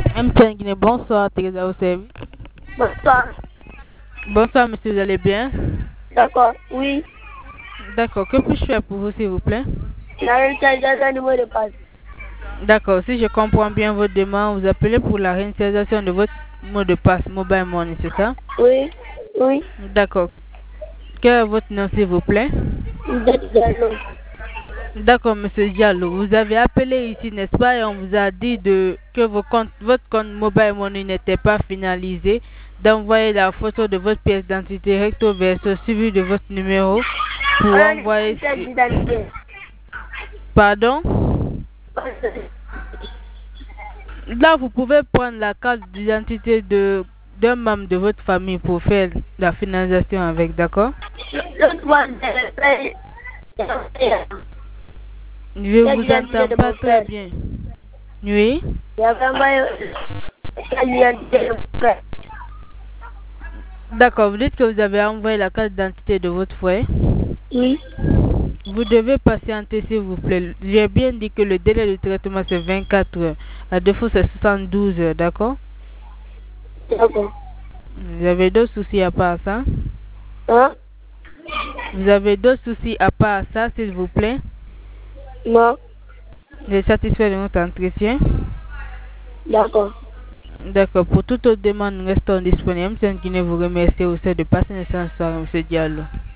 MTN Guinée, bonsoir, Teresa au service. Bonsoir. Bonsoir, monsieur, vous allez bien? D'accord, oui. D'accord, que puis-je faire pour vous, s'il vous plaît? La réinitialisation du mot de passe. D'accord, si je comprends bien votre demande, vous appelez pour la réinitialisation de votre mot de passe Mobile Money, c'est ça? Oui, oui. D'accord. Quel est votre nom, s'il vous plaît? D'accord, monsieur Diallo. Vous avez appelé ici, n'est-ce pas? Et on vous a dit que votre compte Mobile Money n'était pas finalisé. D'envoyer la photo de votre pièce d'identité recto verso suivi de votre numéro pour envoyer. Pardon? Là, vous pouvez prendre la carte d'identité d'un membre de votre famille pour faire la finalisation avec, d'accord? Je vous entends pas très bien. Oui? D'accord, vous dites que vous avez envoyé la carte d'identité de votre frère? Oui. Vous devez patienter, s'il vous plaît. J'ai bien dit que le délai de traitement c'est 24 heures. À défaut, c'est 72 heures, d'accord? D'accord. Vous avez d'autres soucis à part ça? Hein? Vous avez d'autres soucis à part ça, s'il vous plaît? Non. Vous êtes satisfait de notre entretien? D'accord. D'accord. Pour toute autre demande, nous restons disponibles. M. Guinée vous remercie aussi de passer une excellente soirée, M. Diallo.